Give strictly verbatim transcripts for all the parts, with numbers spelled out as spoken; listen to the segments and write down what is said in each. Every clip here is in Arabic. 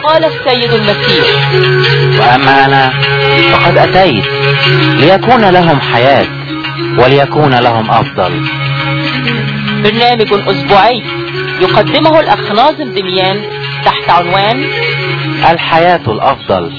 قال السيد المسيح: وأما أنا فقد أتيت ليكون لهم حياة وليكون لهم أفضل. برنامج أسبوعي يقدمه الأخ ناظم دميان تحت عنوان الحياة الأفضل.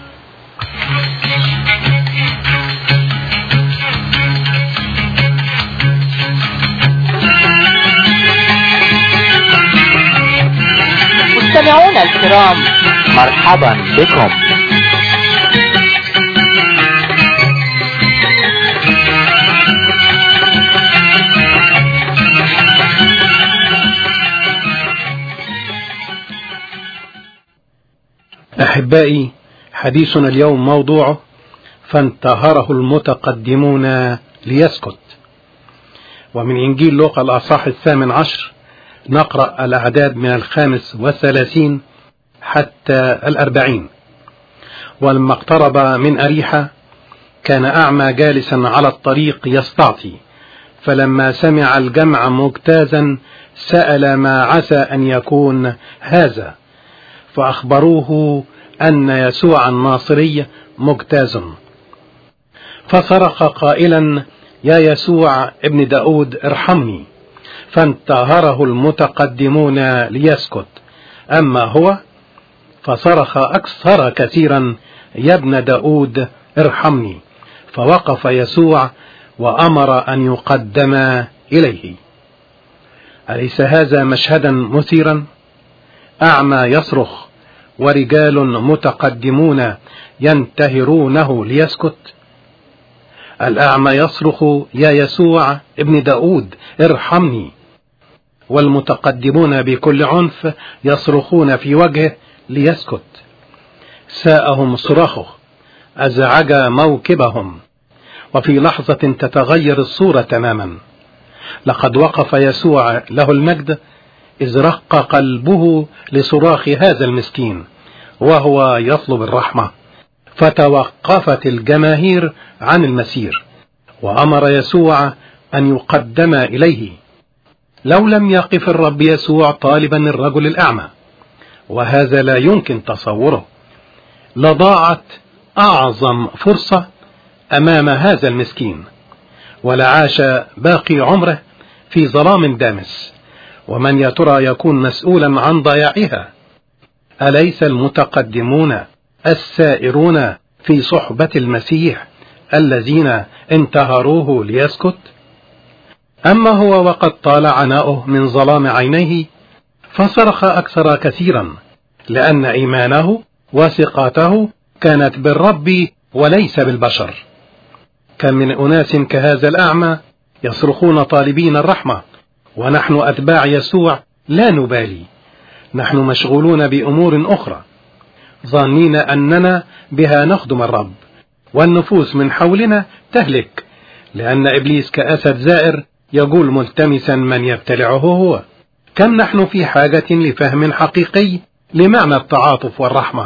مستمعونا الكرام، مرحبا بكم. أحبائي، حديثنا اليوم موضوعه فانتهره المتقدمون ليسكت. ومن إنجيل لوقا الأصحاح الثامن عشر نقرأ الأعداد من الخامس والثلاثين حتى الأربعين. ولما اقترب من أريحة كان أعمى جالسا على الطريق يستعطي، فلما سمع الجمع مجتازا سأل ما عسى أن يكون هذا، فأخبروه أن يسوع الناصري مجتاز. فصرخ قائلا: يا يسوع ابن داود ارحمني. فانتهره المتقدمون ليسكت، أما هو فصرخ أكثر كثيرا: يا ابن داود ارحمني. فوقف يسوع وأمر أن يقدم إليه. أليس هذا مشهدا مثيرا؟ أعمى يصرخ ورجال متقدمون ينتهرونه ليسكت. الأعمى يصرخ: يا يسوع ابن داود ارحمني، والمتقدمون بكل عنف يصرخون في وجهه ليسكت. ساءهم صراخه، أزعج موكبهم، وفي لحظة تتغير الصورة تماما. لقد وقف يسوع له المجد إذ رق قلبه لصراخ هذا المسكين وهو يطلب الرحمة، فتوقفت الجماهير عن المسير، وأمر يسوع أن يقدم إليه. لو لم يقف الرب يسوع طالبا الرجل الأعمى، وهذا لا يمكن تصوره، لضاعت أعظم فرصة أمام هذا المسكين، ولعاش باقي عمره في ظلام دامس. ومن يا ترى يكون مسؤولا عن ضياعها؟ أليس المتقدمون السائرون في صحبة المسيح الذين انتهروه ليسكت؟ أما هو وقد طال عناؤه من ظلام عينيه فصرخ أكثر كثيرا، لأن إيمانه وثقته كانت بالرب وليس بالبشر. كم من أناس كهذا الأعمى يصرخون طالبين الرحمة، ونحن أتباع يسوع لا نبالي. نحن مشغولون بأمور أخرى، ظانين أننا بها نخدم الرب، والنفوس من حولنا تهلك، لأن إبليس كأسد زائر يقول ملتمسا من يبتلعه هو. كم نحن في حاجة لفهم حقيقي لمعنى التعاطف والرحمة.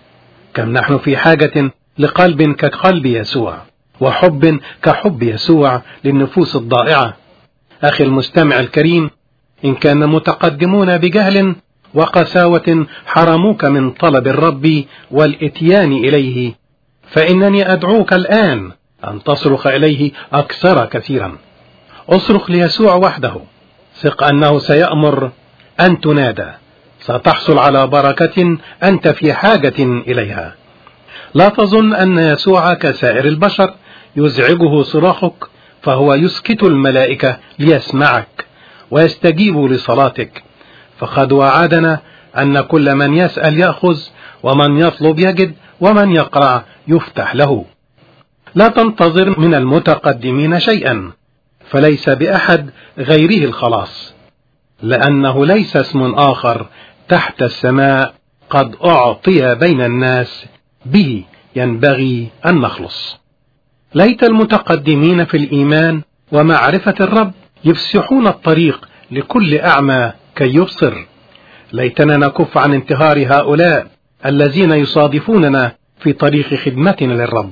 كم نحن في حاجة لقلب كقلب يسوع، وحب كحب يسوع للنفوس الضائعة. أخي المستمع الكريم، إن كان متقدمون بجهل وقساوة حرموك من طلب الرب والإتيان إليه، فإنني أدعوك الآن أن تصرخ إليه أكثر كثيرا. أصرخ ليسوع وحده، ثق أنه سيأمر أن تنادى، ستحصل على بركة أنت في حاجة إليها. لا تظن أن يسوع كسائر البشر يزعجه صراخك، فهو يسكت الملائكة ليسمعك ويستجيب لصلاتك، فقد وعدنا أن كل من يسأل يأخذ، ومن يطلب يجد، ومن يقرع يفتح له. لا تنتظر من المتقدمين شيئا، فليس بأحد غيره الخلاص، لأنه ليس اسم آخر تحت السماء قد أعطي بين الناس به ينبغي أن نخلص. ليت المتقدمين في الإيمان ومعرفة الرب يفسحون الطريق لكل أعمى كي يبصر. ليتنا نكف عن انتهار هؤلاء الذين يصادفوننا في طريق خدمتنا للرب.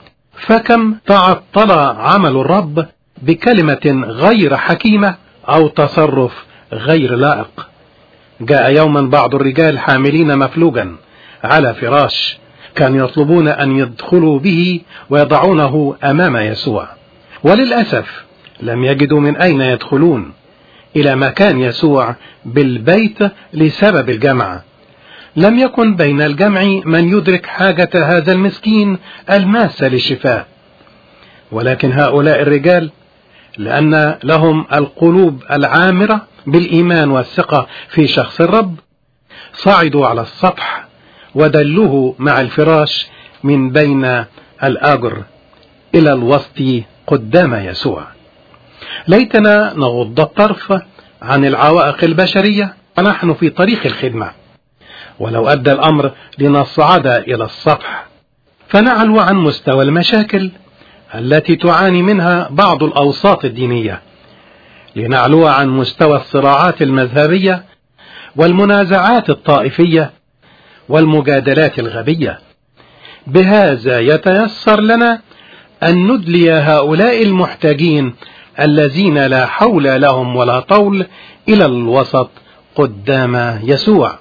فكم تعطل عمل الرب بكلمة غير حكيمة أو تصرف غير لائق. جاء يوما بعض الرجال حاملين مفلوجا على فراش، كانوا يطلبون أن يدخلوا به ويضعونه أمام يسوع، وللأسف لم يجدوا من أين يدخلون إلى مكان يسوع بالبيت لسبب الجمع. لم يكن بين الجمع من يدرك حاجة هذا المسكين الماسة للشفاء، ولكن هؤلاء الرجال لأن لهم القلوب العامرة بالإيمان والثقة في شخص الرب صعدوا على السطح ودلوه مع الفراش من بين الآجر إلى الوسط قدام يسوع. ليتنا نغض الطرف عن العوائق البشرية ونحن في طريق الخدمة، ولو أدى الأمر لنصعد إلى السطح فنعلو عن مستوى المشاكل التي تعاني منها بعض الأوساط الدينية، لنعلو عن مستوى الصراعات المذهبية والمنازعات الطائفية والمجادلات الغبية. بهذا يتيسر لنا أن ندلي هؤلاء المحتاجين الذين لا حول لهم ولا طول إلى الوسط قدام يسوع.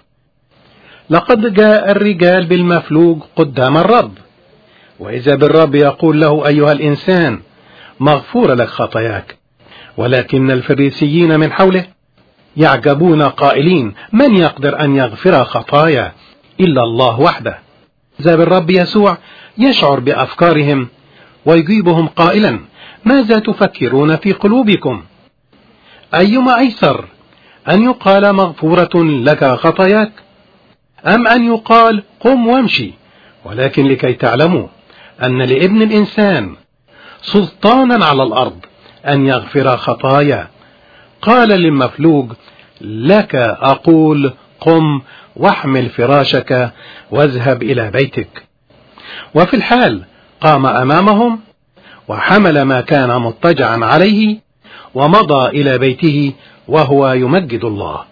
لقد جاء الرجال بالمفلوج قدام الرب، وإذا بالرب يقول له: أيها الإنسان مغفور لك خطاياك. ولكن الفريسيين من حوله يعجبون قائلين: من يقدر أن يغفر خطايا إلا الله وحده؟ إذا بالرب يسوع يشعر بأفكارهم ويجيبهم قائلا: ماذا تفكرون في قلوبكم؟ أيما أيسر أن يقال مغفورة لك خطاياك، أم أن يقال قم وامشي؟ ولكن لكي تعلموا أن لابن الإنسان سلطانا على الأرض أن يغفر خطايا. قال للمفلوج: لك أقول قم واحمل فراشك واذهب إلى بيتك. وفي الحال قام أمامهم وحمل ما كان مضطجعا عليه ومضى إلى بيته وهو يمجد الله.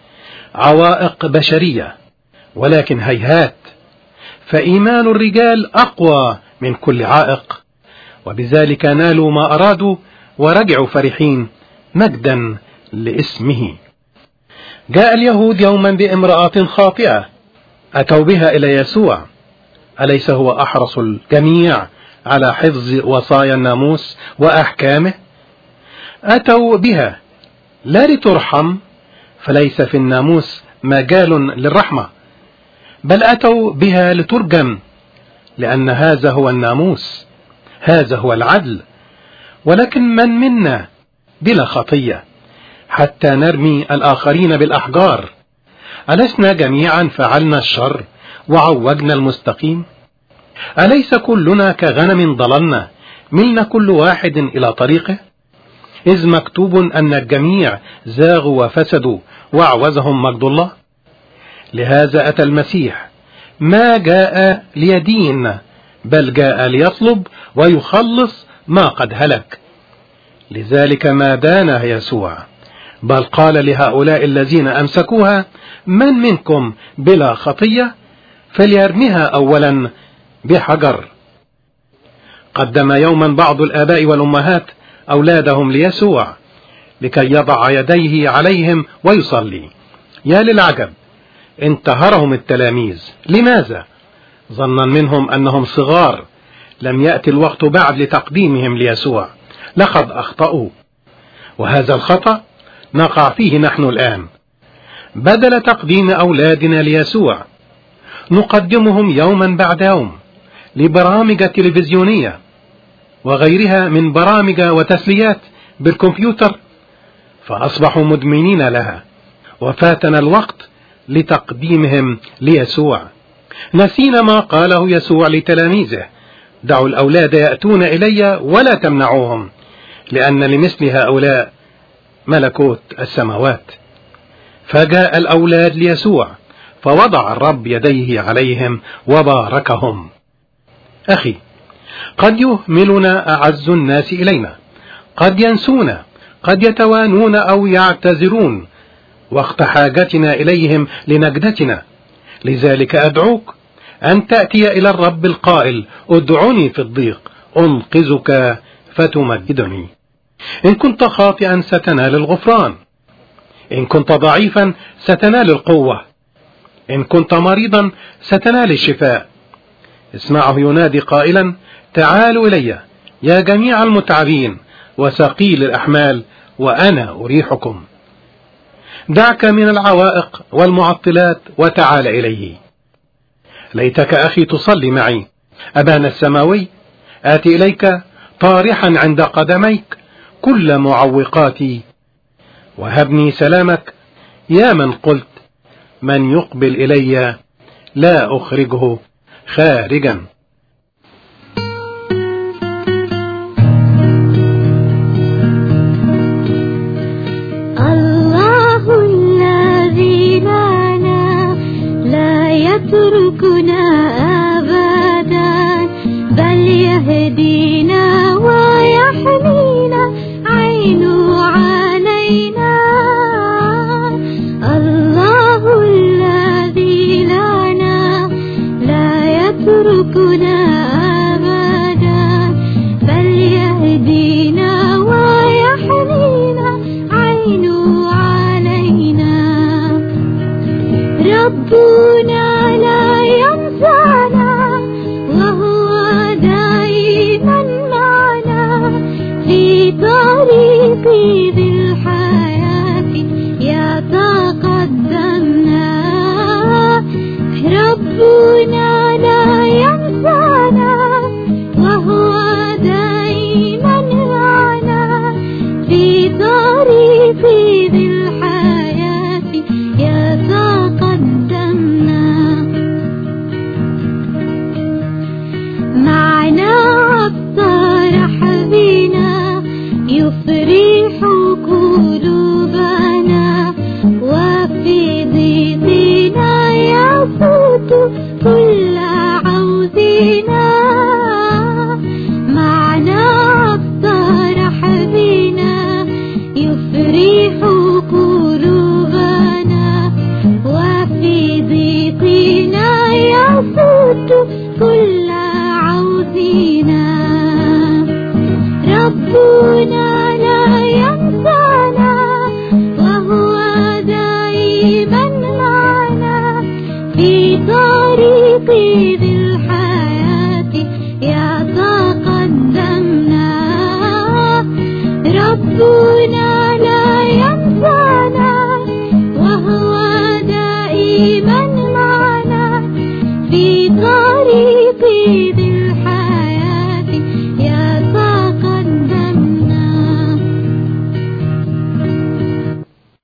عوائق بشرية، ولكن هيهات، فإيمان الرجال أقوى من كل عائق، وبذلك نالوا ما أرادوا ورجعوا فرحين مجدا لاسمه. جاء اليهود يوما بامرأة خاطئة أتوا بها إلى يسوع، أليس هو أحرص الجميع على حفظ وصايا الناموس وأحكامه؟ أتوا بها لا لترحم، فليس في الناموس مجال للرحمة، بل أتوا بها لترجم، لأن هذا هو الناموس، هذا هو العدل. ولكن من منا بلا خطية حتى نرمي الآخرين بالأحجار؟ ألسنا جميعا فعلنا الشر وعوجنا المستقيم؟ أليس كلنا كغنم ضللنا ملنا كل واحد إلى طريقه؟ إذ مكتوب أن الجميع زاغوا وفسدوا وأعوزهم مجد الله. لهذا أتى المسيح، ما جاء ليدين بل جاء ليطلب ويخلص ما قد هلك. لذلك ما دانها يسوع، بل قال لهؤلاء الذين أمسكوها: من منكم بلا خطية فليرميها أولا بحجر. قدم يوما بعض الآباء والأمهات أولادهم ليسوع لكي يضع يديه عليهم ويصلي. يا للعجب، انتهرهم التلاميذ. لماذا؟ ظنا منهم أنهم صغار، لم يأتي الوقت بعد لتقديمهم ليسوع. لقد أخطأوا، وهذا الخطأ نقع فيه نحن الآن. بدل تقديم أولادنا ليسوع نقدمهم يوما بعد يوم لبرامج تلفزيونية وغيرها من برامج وتسليات بالكمبيوتر، فأصبحوا مدمنين لها، وفاتنا الوقت لتقديمهم ليسوع. نسينا ما قاله يسوع لتلاميذه: دعوا الأولاد يأتون إلي ولا تمنعوهم، لأن لمثل هؤلاء ملكوت السماوات. فجاء الأولاد ليسوع فوضع الرب يديه عليهم وباركهم. أخي، قد يهملنا أعز الناس إلينا، قد ينسونا، قد يتوانون أو يعتذرون وقت حاجتنا إليهم لنجدتنا. لذلك أدعوك أن تأتي إلى الرب القائل: ادعني في الضيق أنقذك فتمجدني. إن كنت خاطئا ستنال الغفران، إن كنت ضعيفا ستنال القوة. إن كنت مريضا ستنال الشفاء. اسمعه ينادي قائلا: تعالوا إلي يا جميع المتعبين وثقيل الأحمال وأنا أريحكم. دعك من العوائق والمعطلات وتعال إليه. ليتك أخي تصلي معي. أبانا السماوي، آتي إليك طارحا عند قدميك كل معوقاتي، وهبني سلامك يا من قلت: من يقبل إلي لا أخرجه خارجا. الله الذي معنا لا يتركنا أبدا، بل يهدينا ويحمينا عينه علينا. الله الذي لنا لا يتركنا أبدا، بل يهدينا ويحمينا عينه علينا. ربنا لا ينسانا وهو دائما معنا في طريق ذي الحياة يتقدمنا. ربنا لا ينسانا وهو دائما معنا في طريق ذي الحياة يتقدمنا. معنا الطرح بنا يفرح قلوبنا، وفي ضيقنا يفوت كل عوزنا. معنا الطرح بنا يفرح قلوبنا، وفي ضيقنا يفوت كل عوزنا. ربنا لا ينسانا وهو دائما معنا في طريق ذي الحياة يتقدمنا. ربنا لا ينسانا وهو دائما معنا في طريق ذي